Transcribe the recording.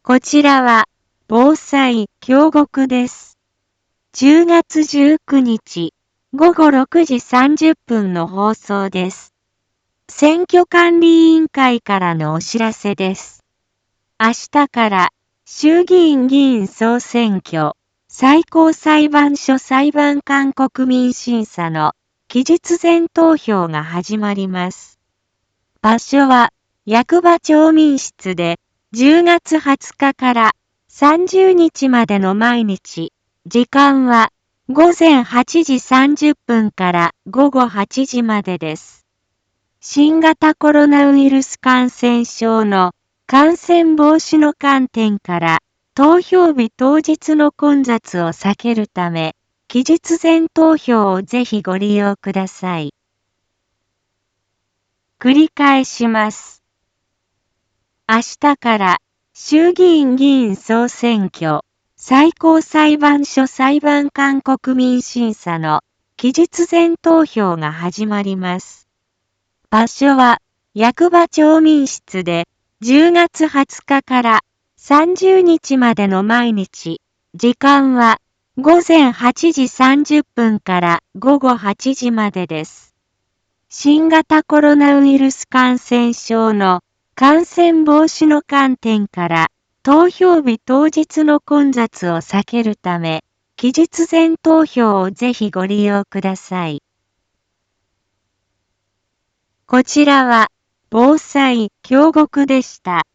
こちらは、防災京極です。10月19日、午後6時30分の放送です。選挙管理委員会からのお知らせです。明日から、衆議院議員総選挙、最高裁判所裁判官国民審査の期日前投票が始まります。場所は、役場町民室で、10月20日から30日までの毎日、時間は午前8時30分から午後8時までです。新型コロナウイルス感染症の感染防止の観点から、投票日当日の混雑を避けるため、期日前投票をぜひご利用ください。繰り返します。明日から、衆議院議員総選挙、最高裁判所裁判官国民審査の期日前投票が始まります。場所は、役場町民室で、10月20日から30日までの毎日、時間は午前8時30分から午後8時までです。新型コロナウイルス感染症の感染防止の観点から、投票日当日の混雑を避けるため、期日前投票をぜひご利用ください。こちらは、防災京極でした。